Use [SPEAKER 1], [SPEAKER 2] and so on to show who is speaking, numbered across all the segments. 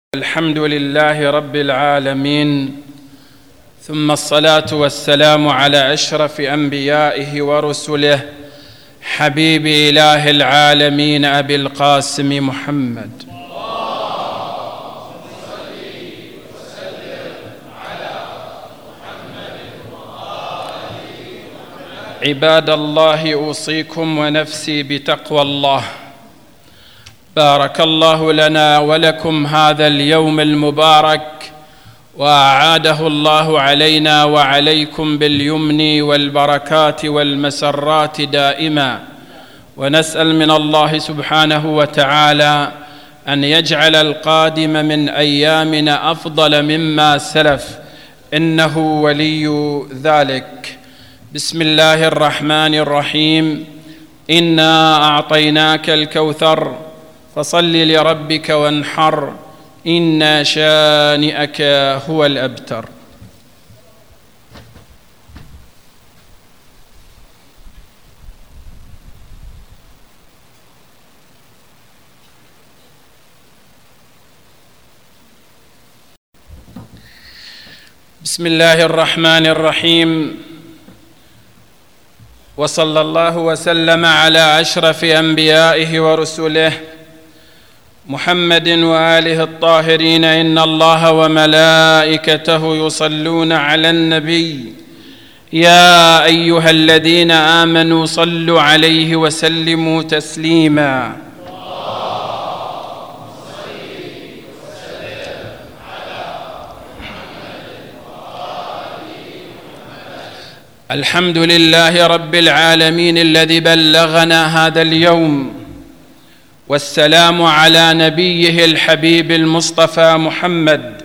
[SPEAKER 1] الحمد لله رب العالمين، ثم الصلاة والسلام على أشرف أنبيائه ورسله حبيب إله العالمين أبي القاسم محمد. عباد الله، أوصيكم ونفسي بتقوى الله. بارك الله لنا ولكم هذا اليوم المبارك، وأعاده الله علينا وعليكم باليمن والبركات والمسرات دائما، ونسأل من الله سبحانه وتعالى أن يجعل القادم من أيامنا أفضل مما سلف، إنه ولي ذلك. بسم الله الرحمن الرحيم. إنا أعطيناك الكوثر فصل لربك وانحر، إن شانئك هو الأبتر. بسم الله الرحمن الرحيم، وصلى الله وسلم على أشرف أنبيائه ورسله محمد وآله الطاهرين. إن الله وملائكته يصلون على النبي، يا أيها الذين آمنوا صلوا عليه وسلموا تسليما. الحمد لله رب العالمين الذي بلغنا هذا اليوم، والسلام على نبيه الحبيب المصطفى محمد.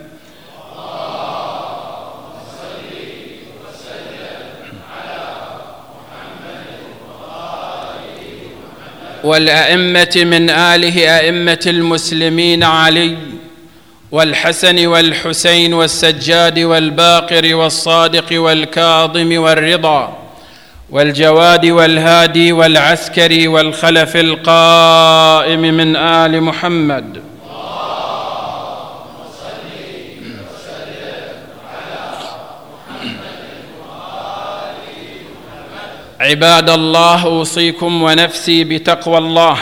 [SPEAKER 1] والأئمة من آله أئمة المسلمين علي والحسن والحسين والسجاد والباقر والصادق والكاظم والرضا والجواد والهادي والعسكري والخلف القائم من آل محمد. عباد الله، أوصيكم ونفسي بتقوى الله.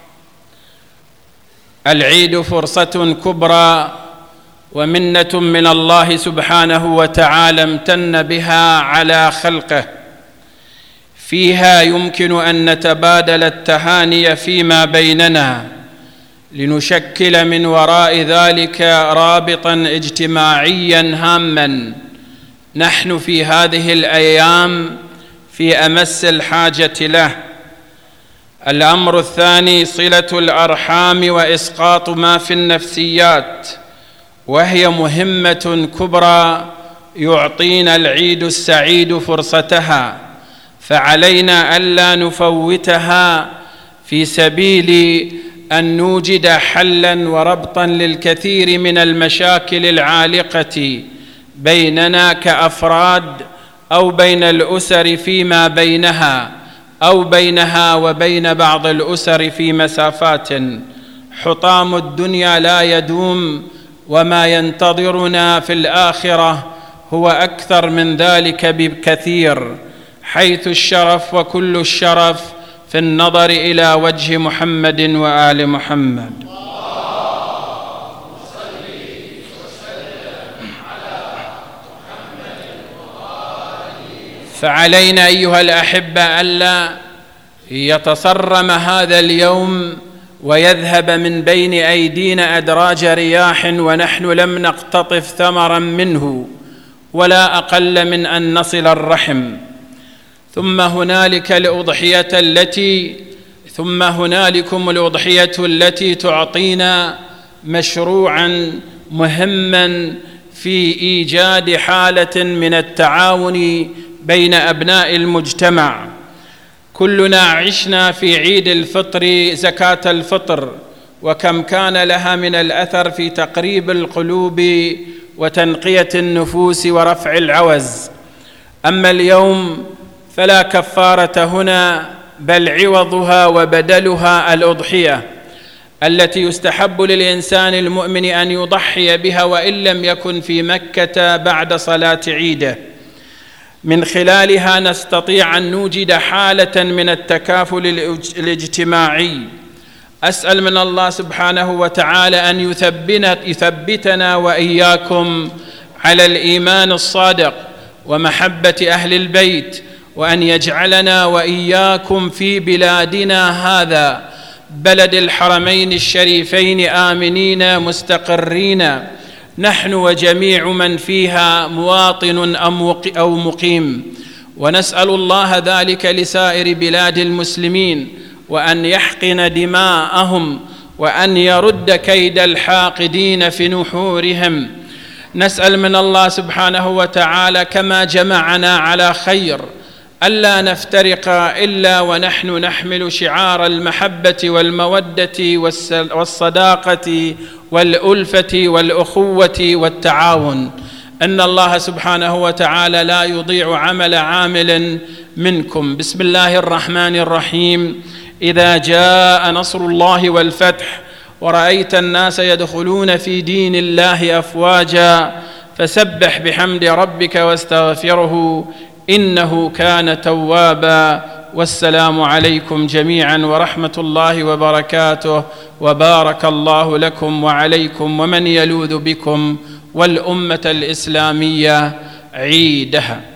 [SPEAKER 1] العيد فرصة كبرى ومنة من الله سبحانه وتعالى امتن بها على خلقه، فيها يمكن أن نتبادل التهاني فيما بيننا، لنشكل من وراء ذلك رابطاً اجتماعياً هاماً نحن في هذه الأيام في أمس الحاجة له. الأمر الثاني صلة الأرحام وإسقاط ما في النفسيات، وهي مهمة كبرى يعطينا العيد السعيد فرصتها، فعلينا ألا نفوتها في سبيل أن نوجد حلاً وربطاً للكثير من المشاكل العالقة بيننا كأفراد، أو بين الأسر فيما بينها، أو بينها وبين بعض الأسر في مسافات. حطام الدنيا لا يدوم، وما ينتظرنا في الآخرة هو أكثر من ذلك بكثير، حيث الشرف وكل الشرف في النظر إلى وجه محمد وآل محمد. فعلينا أيها الأحبة ألا يتصرم هذا اليوم ويذهب من بين أيدينا أدراج رياح ونحن لم نقتطف ثمرا منه، ولا أقل من أن نصل الرحم. ثم هنالكم الأضحية التي تعطينا مشروعا مهما في إيجاد حالة من التعاون بين أبناء المجتمع. كلنا عشنا في عيد الفطر زكاة الفطر، وكم كان لها من الأثر في تقريب القلوب وتنقية النفوس ورفع العوز. أما اليوم فلا كفارة هنا، بل عوضها وبدلها الأضحية. التي يستحب للإنسان المؤمن أن يضحي بها وإن لم يكن في مكة بعد صلاة عيده. من خلالها نستطيع أن نوجد حالة من التكافل الاجتماعي. أسأل من الله سبحانه وتعالى أن يثبتنا وإياكم على الإيمان الصادق ومحبة أهل البيت، وأن يجعلنا وإياكم في بلادنا هذا بلد الحرمين الشريفين آمنين مستقرين، نحن وجميع من فيها مواطن أو مقيم. ونسأل الله ذلك لسائر بلاد المسلمين، وأن يحقن دماءهم، وأن يرد كيد الحاقدين في نحورهم. نسأل من الله سبحانه وتعالى كما جمعنا على خير ألا نفترق إلا ونحن نحمل شعار المحبة والمودة والصداقة والألفة والأخوة والتعاون. إن الله سبحانه وتعالى لا يضيع عمل عامل منكم. بسم الله الرحمن الرحيم. إذا جاء نصر الله والفتح ورأيت الناس يدخلون في دين الله أفواجا فسبح بحمد ربك واستغفره إنه كان توابا. والسلام عليكم جميعا ورحمة الله وبركاته، وبارك الله لكم وعليكم ومن يلوذ بكم والأمة الإسلامية عيدها.